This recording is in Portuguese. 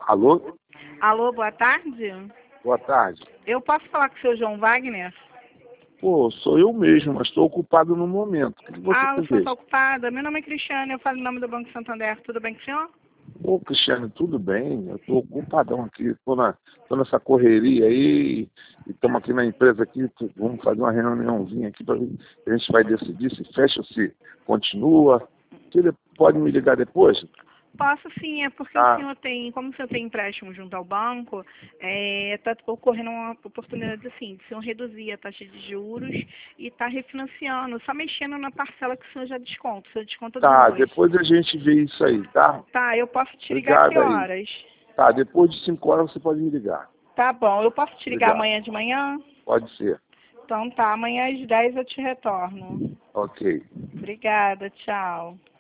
Alô? Alô, boa tarde. Boa tarde. Eu posso falar com o seu João Wagner? Pô, sou eu mesmo, mas estou ocupado no momento. O que você O senhor deseja? está ocupado? Meu nome é Cristiane, eu falo em nome do Banco Santander. Tudo bem com o senhor? Ô, Cristiano, tudo bem? Eu estou ocupadão aqui, tô nessa correria aí, e estamos aqui na empresa aqui, vamos fazer uma reuniãozinha aqui para ver se a gente vai decidir se fecha ou se continua. Você pode me ligar depois? Posso sim, é porque o Tá, senhor tem, como o senhor tem empréstimo junto ao banco, está ocorrendo uma oportunidade assim, de o senhor reduzir a taxa de juros e está refinanciando, só mexendo na parcela que o senhor já desconta. O senhor desconta tá, duas. depois a gente vê isso aí, tá? Tá, eu posso te ligar a que Obrigado aí. horas? Tá, depois de 5 horas você pode me ligar. Tá bom, eu posso te ligar Obrigado. amanhã de manhã? Pode ser. Então tá, amanhã às 10 eu te retorno. Ok. Obrigada, tchau.